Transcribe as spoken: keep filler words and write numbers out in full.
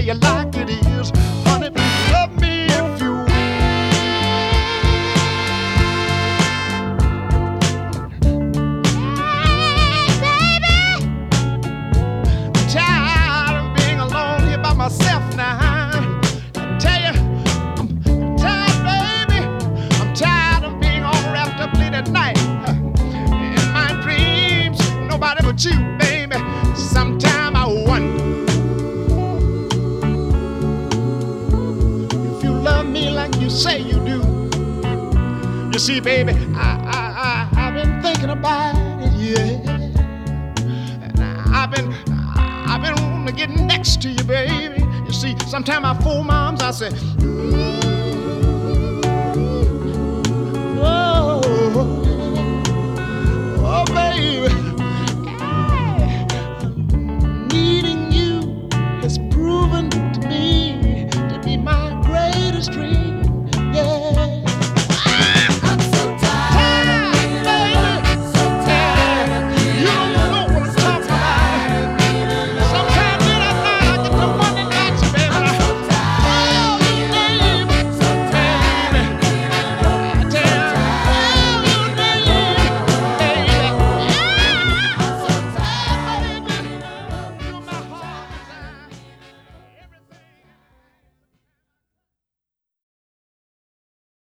you like it is. Honey, love me if you myself now. I tell you, I'm tired, baby. I'm tired of being all wrapped up late at night. In my dreams, nobody but you, baby. Sometime I wonder if you love me like you say you do. You see, baby, I, I, I, I've been thinking about it, yeah. And I've been, I've been wanting to get next to you, baby. You see, sometimes I fool moms, I say, oh, oh, baby.